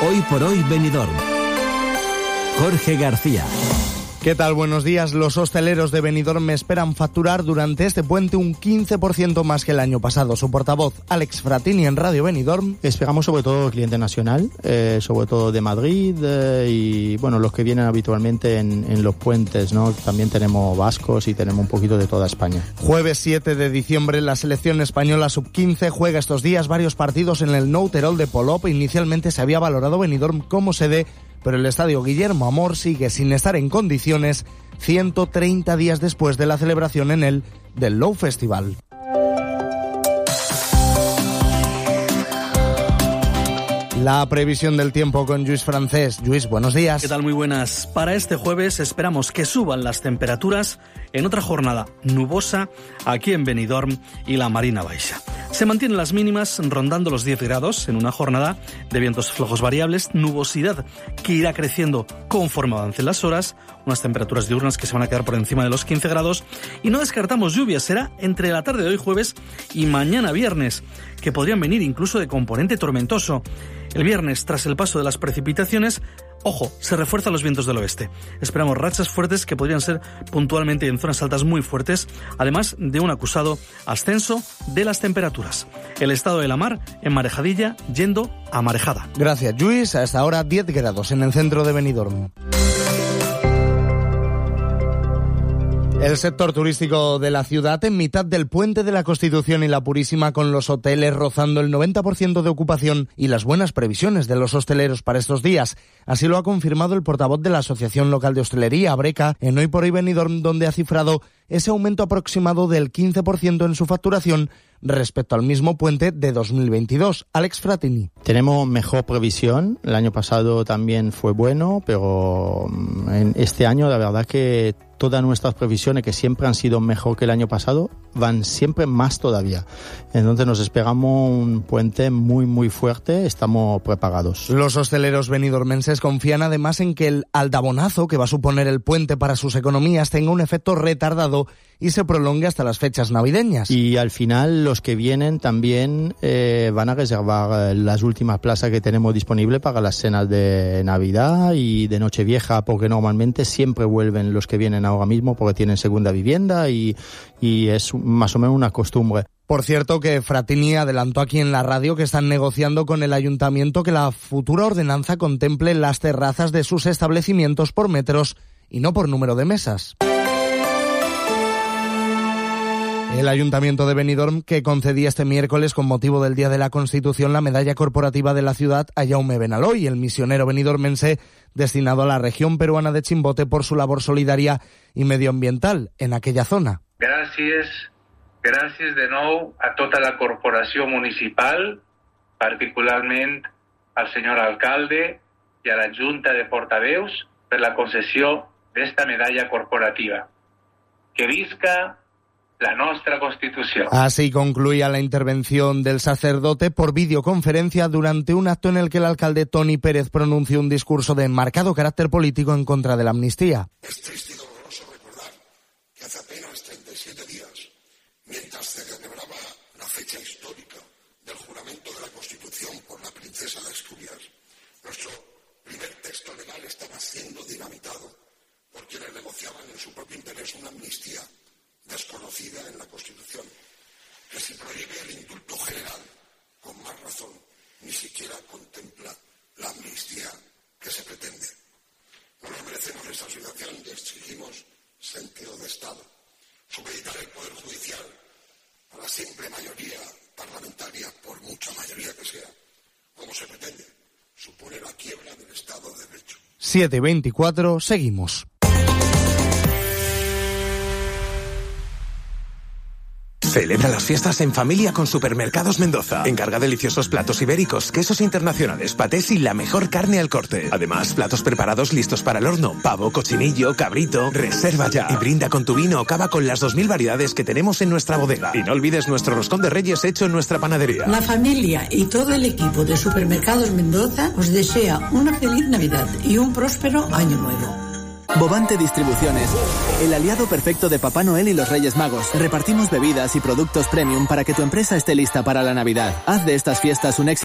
Hoy por hoy Benidorm. Jorge García. ¿Qué tal? Buenos días. Los hosteleros de Benidorm esperan facturar durante este puente un 15% más que el año pasado. Su portavoz, Alex Fratini, en Radio Benidorm. Esperamos sobre todo cliente nacional, sobre todo de Madrid y bueno, los que vienen habitualmente en los puentes, ¿no? También tenemos vascos y tenemos un poquito de toda España. Jueves 7 de diciembre, la selección española sub-15 juega estos días varios partidos en el Nou Terol de Polop. Inicialmente se había valorado Benidorm como sede, pero el estadio Guillermo Amor sigue sin estar en condiciones 130 días después de la celebración en él del Low Festival. La previsión del tiempo con Lluís Francés. Lluís, buenos días. ¿Qué tal? Muy buenas. Para este jueves esperamos que suban las temperaturas en otra jornada nubosa aquí en Benidorm y la Marina Baixa. Se mantienen las mínimas rondando los 10 grados en una jornada de vientos flojos variables, nubosidad que irá creciendo conforme avancen las horas, unas temperaturas diurnas que se van a quedar por encima de los 15 grados y no descartamos lluvias. Será entre la tarde de hoy jueves y mañana viernes, que podrían venir incluso de componente tormentoso. El viernes, tras el paso de las precipitaciones, ojo, se refuerzan los vientos del oeste. Esperamos rachas fuertes que podrían ser puntualmente en zonas altas muy fuertes, además de un acusado ascenso de las temperaturas. El estado de la mar en marejadilla yendo a marejada. Gracias, Lluís. Hasta ahora 10 grados en el centro de Benidorm. El sector turístico de la ciudad en mitad del Puente de la Constitución y la Purísima, con los hoteles rozando el 90% de ocupación y las buenas previsiones de los hosteleros para estos días. Así lo ha confirmado el portavoz de la Asociación Local de Hostelería, Abreca, en Hoy por Hoy Benidorm, donde ha cifrado ese aumento aproximado del 15% en su facturación respecto al mismo puente de 2022. Alex Fratini. Tenemos mejor previsión. El año pasado también fue bueno, pero en este año la verdad que todas nuestras previsiones, que siempre han sido mejor que el año pasado, van siempre más todavía. Entonces nos esperamos un puente muy muy fuerte, estamos preparados. Los hosteleros benidormenses confían además en que el aldabonazo que va a suponer el puente para sus economías tenga un efecto retardado y se prolongue hasta las fechas navideñas. Y al final los que vienen también van a reservar las últimas plazas que tenemos disponibles para las cenas de Navidad y de Nochevieja, porque normalmente siempre vuelven los que vienen ahora mismo porque tienen segunda vivienda y es más o menos una costumbre. Por cierto, que Fratini adelantó aquí en la radio que están negociando con el ayuntamiento que la futura ordenanza contemple las terrazas de sus establecimientos por metros y no por número de mesas. El Ayuntamiento de Benidorm, que concedía este miércoles con motivo del Día de la Constitución la medalla corporativa de la ciudad a Jaume Benaloy, el misionero benidormense destinado a la región peruana de Chimbote por su labor solidaria y medioambiental en aquella zona. Gràcies de nou a tota la corporació municipal, particularment al senyor alcalde i a la Junta de Portaveus per la concessió d'esta medalla corporativa. Que visca la nuestra Constitución. Así concluía la intervención del sacerdote por videoconferencia durante un acto en el que el alcalde Toni Pérez pronunció un discurso de marcado carácter político en contra de la amnistía. Es triste y doloroso recordar que hace apenas 37 días, mientras se celebraba la fecha histórica del juramento de la Constitución por la princesa de Asturias, nuestro primer texto legal estaba siendo dinamitado por quienes negociaban en su propio interés una amnistía desconocida en la Constitución, que se prohíbe el indulto general, con más razón, ni siquiera contempla la amnistía que se pretende. No nos merecemos esta situación y exigimos sentido de Estado, supeditar el Poder Judicial a la simple mayoría parlamentaria, por mucha mayoría que sea, como se pretende, supone la quiebra del Estado de Derecho. 7:24, seguimos. Celebra las fiestas en familia con Supermercados Mendoza. Encarga deliciosos platos ibéricos, quesos internacionales, patés y la mejor carne al corte. Además, platos preparados listos para el horno. Pavo, cochinillo, cabrito. Reserva ya y brinda con tu vino o cava con las 2000 variedades que tenemos en nuestra bodega. Y no olvides nuestro roscón de Reyes hecho en nuestra panadería. La familia y todo el equipo de Supermercados Mendoza os desea una feliz Navidad y un próspero año nuevo. Bovante Distribuciones, el aliado perfecto de Papá Noel y los Reyes Magos. Repartimos bebidas y productos premium para que tu empresa esté lista para la Navidad. Haz de estas fiestas un éxito.